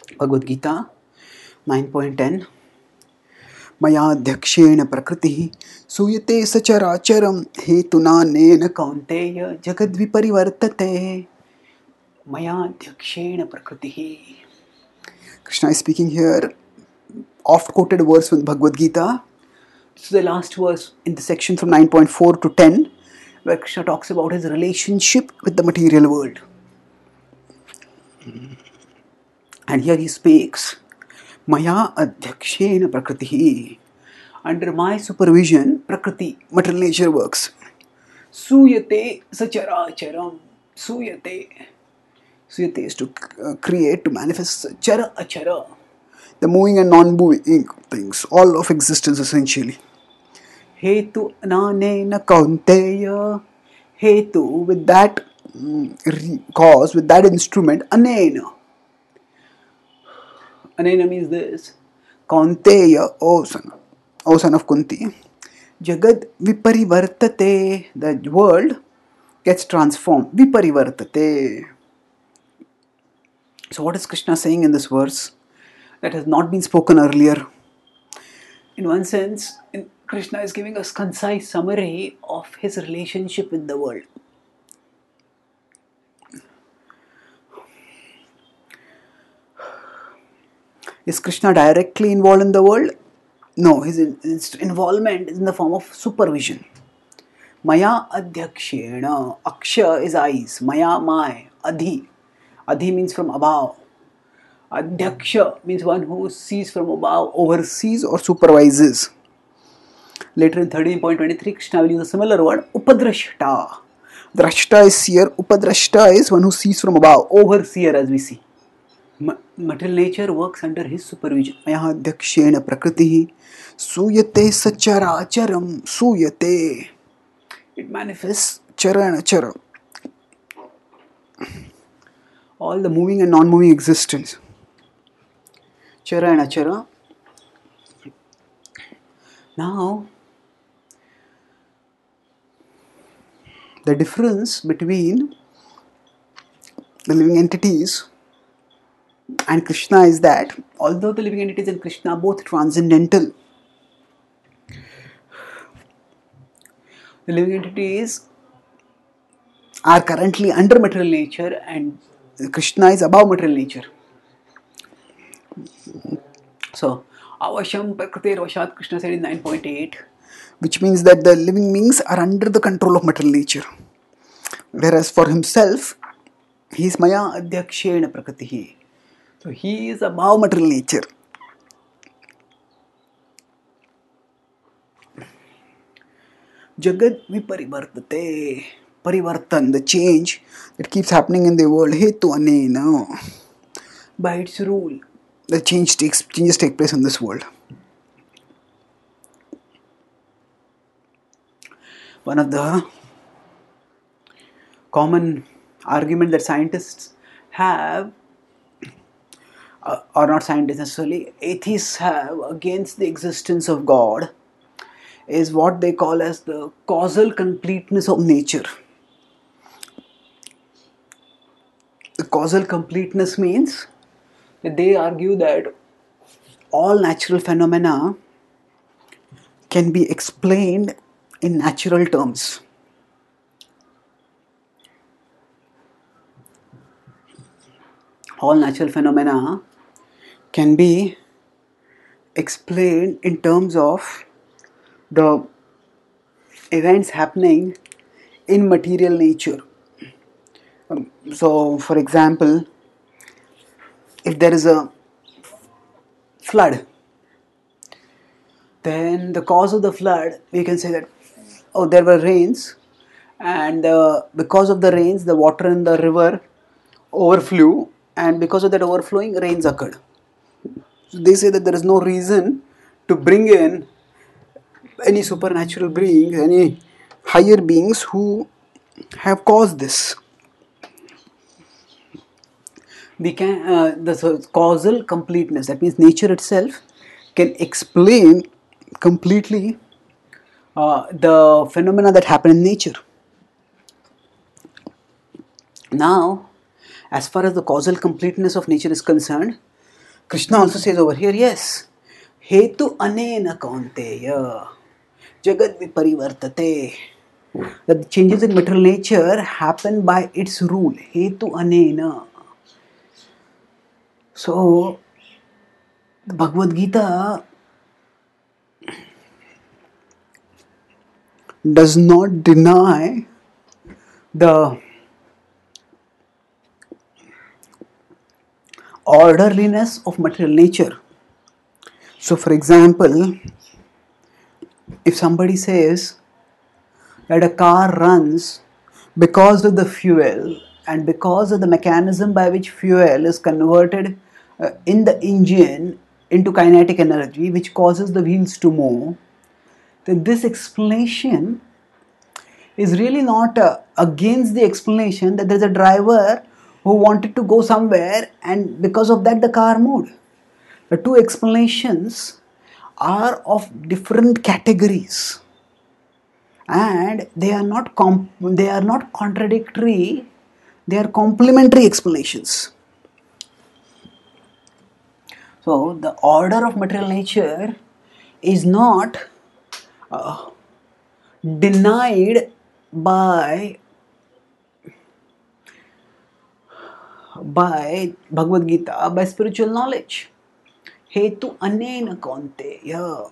Bhagavad Gita 9.10 Mayadhyakshena prakriti suyate sacharacharam hetunanena kaunteya jagadviparivartate Mayadhyakshena prakriti. Krishna is speaking here, oft quoted verse from Bhagavad Gita. This is the last verse in the section from 9.4 to 10, where Krishna talks about his relationship with the material world. And here he speaks, Maya adhyakshena prakriti. Under my supervision, prakriti, material nature works. Suyate sacharacharam. Suyate. Suyate is to create, to manifest chara achara. The moving and non-moving things, all of existence essentially. Hetu ananena kaunteya. Hetu, with that cause, with that instrument, anena. Anena means this. Kaunteya, O son of Kunti. Jagad viparivartate. The world gets transformed. Viparivartate. So what is Krishna saying in this verse that has not been spoken earlier? In one sense, Krishna is giving us concise summary of his relationship with the world. Is Krishna directly involved in the world? No, his involvement is in the form of supervision. Maya adhyakshena. Aksha is eyes. Maya, my. Adhi. Adhi means from above. Adhyaksha means one who sees from above, oversees or supervises. Later in 13.23, Krishna will use a similar word, upadrashta. Drashta is seer, upadrashta is one who sees from above, overseer as we see. Material nature works under his supervision. Maya adhyakshena prakriti suyate sacharacharam suyate. It manifests chara and achara. All the moving and non-moving existence. Chara and achara. Now, the difference between the living entities and Krishna is that although the living entities and Krishna are both transcendental, the living entities are currently under material nature and Krishna is above material nature. So, Avasham Prakriti Vashat, Krishna said in 9.8, which means that the living beings are under the control of material nature. Whereas for himself, he is Maya Adhyakshena Prakriti. So he is above material nature. Jagad viparivartate. Parivartan, the change that keeps happening in the world. Hetu anena. By its rule, the changes take place in this world. One of the common argument that scientists have, or not scientists necessarily, atheists have against the existence of God is what they call as the causal completeness of nature. The causal completeness means that they argue that all natural phenomena can be explained in natural terms. All natural phenomena can be explained in terms of the events happening in material nature. So, for example, if there is a flood, then the cause of the flood, we can say that, there were rains, and because of the rains, the water in the river overflew, and because of that overflowing, rains occurred. So they say that there is no reason to bring in any supernatural beings, any higher beings who have caused this. We can the causal completeness, that means nature itself can explain completely the phenomena that happen in nature. Now, as far as the causal completeness of nature is concerned, Krishna also says over here, yes, hetu anena kaunteya jagat viparivartate. That the changes in material nature happen by its rule, hetu anena. So, the Bhagavad Gita does not deny the orderliness of material nature. So, for example, if somebody says that a car runs because of the fuel and because of the mechanism by which fuel is converted in the engine into kinetic energy, which causes the wheels to move, then this explanation is really not against the explanation that there's a driver who wanted to go somewhere and because of that the car moved. The two explanations are of different categories and they are not contradictory, they are complementary explanations. So the order of material nature is not denied by Bhagavad Gita, by spiritual knowledge. Hetu anena kaunteya.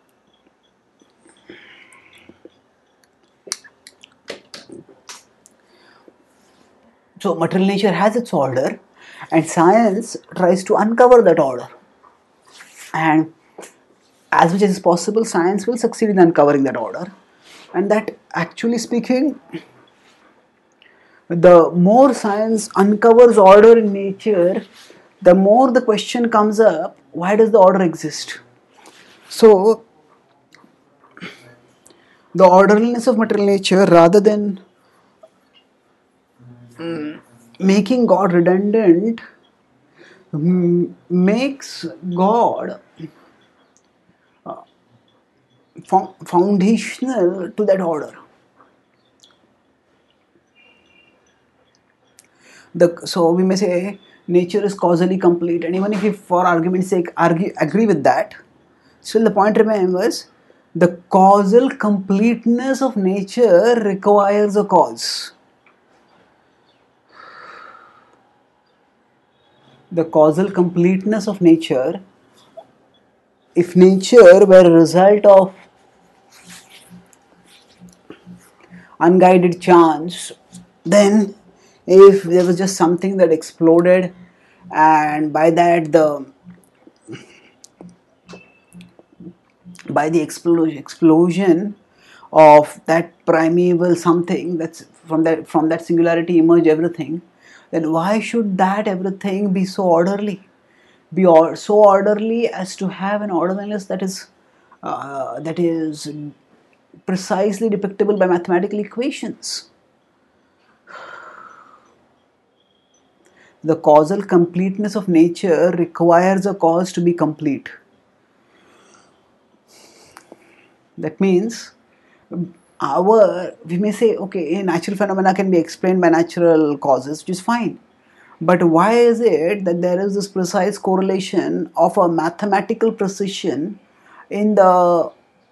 So material nature has its order and science tries to uncover that order. And as much as possible, science will succeed in uncovering that order. And that, actually speaking, the more science uncovers order in nature, the more the question comes up, why does the order exist? So, the orderliness of material nature, rather than making God redundant, makes God foundational to that order. So we may say nature is causally complete, and even if we, for argument's sake, agree with that, still the point remains the causal completeness of nature requires a cause. The causal completeness of nature, if nature were a result of unguided chance, then if there was just something that exploded and by the explosion of that primeval something, that's from that singularity emerge everything, then why should that everything be so orderly, so orderly as to have an orderliness that is precisely depictable by mathematical equations? The causal completeness of nature requires a cause to be complete. That means we may say, okay, natural phenomena can be explained by natural causes, which is fine. But why is it that there is this precise correlation of a mathematical precision in the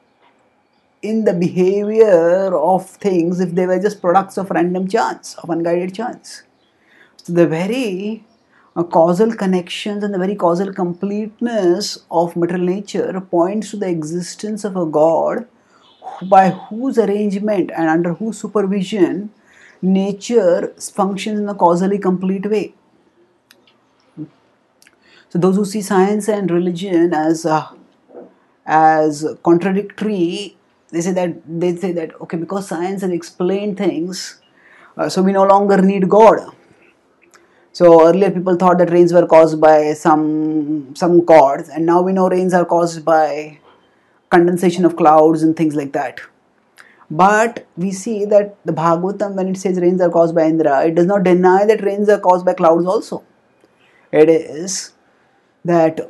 behavior of things if they were just products of random chance, of unguided chance? So the very causal connections and the very causal completeness of material nature points to the existence of a God by whose arrangement and under whose supervision nature functions in a causally complete way. So those who see science and religion as contradictory, they say that okay, because science has explained things, so we no longer need God. So earlier people thought that rains were caused by some gods, and now we know rains are caused by condensation of clouds and things like that. But we see that the Bhagavatam, when it says rains are caused by Indra, it does not deny that rains are caused by clouds also. It is that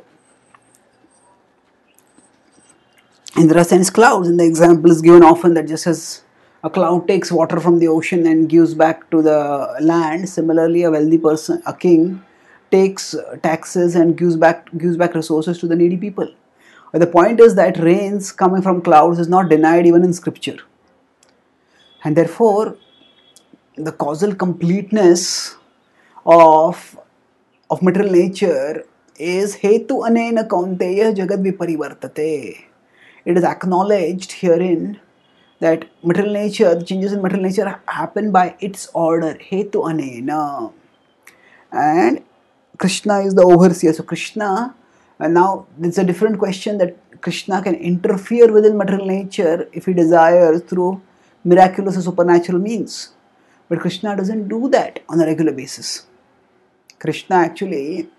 Indra sends clouds, and the example is given often that just as a cloud takes water from the ocean and gives back to the land, similarly a wealthy person, a king, takes taxes and gives back resources to the needy people. But the point is that rains coming from clouds is not denied even in scripture. And therefore, the causal completeness of material nature is hetu anena kaunteya jagad viparivartate. It is acknowledged herein that material nature, the changes in material nature happen by its order, hetu anena. And Krishna is the overseer. So Krishna, and now it's a different question that Krishna can interfere within material nature if he desires through miraculous or supernatural means. But Krishna doesn't do that on a regular basis. Krishna actually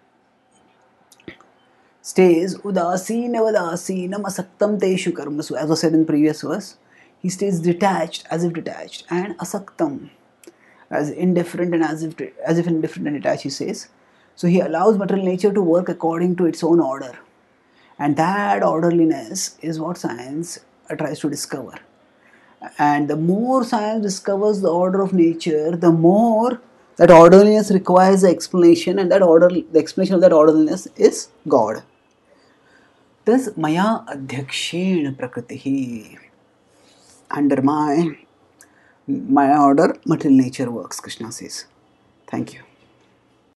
stays udasina vadasinam asaktam teshu karmasu, as was said in previous verse. He stays detached, as if detached, and asaktam, as indifferent and as if indifferent and detached, he says. So he allows material nature to work according to its own order. And that orderliness is what science tries to discover. And the more science discovers the order of nature, the more that orderliness requires an explanation, and the explanation of that orderliness is God. Thus, Maya Adhyakshena Prakritihi. Under my order, material nature works, Krishna says. Thank you.